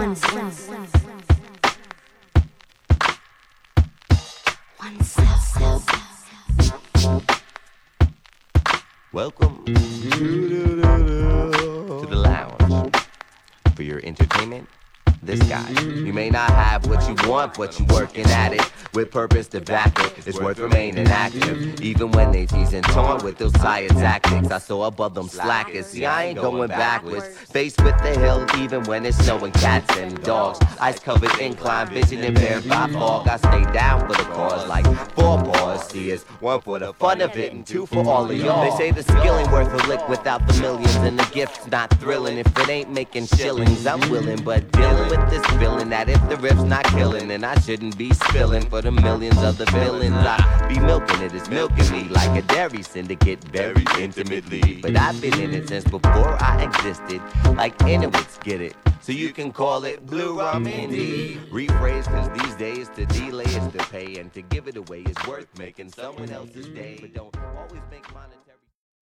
Welcome to the lounge. For your entertainment, this guy. You may not have what you want, but you working at it with purpose to back it. It's worth remaining active, even when they tease and taunt with those tired tactics. I saw above them slackers. See, I ain't going backwards. Faced with the hill, even when it's snowing cats and dogs. Ice covered incline, vision impaired by fog. I stay down for the cause like 4 paws. See, it's 1 for the fun of it and 2 for all of y'all. They say the skill ain't worth a lick without the millions, and the gift's not thrilling if it ain't making shillings. I'm willing, but dealing with this feeling that if the riff's not killing, then I shouldn't be spilling for the millions of the villains. I be milking it, it's milking me like a dairy syndicate very intimately. But I've been in it since before I existed, like Inuits get it. So you can call it blue rum indeed. Rephrase, cause these days to delay is to pay, and to give it away is worth making someone else's day. But don't always make monetary.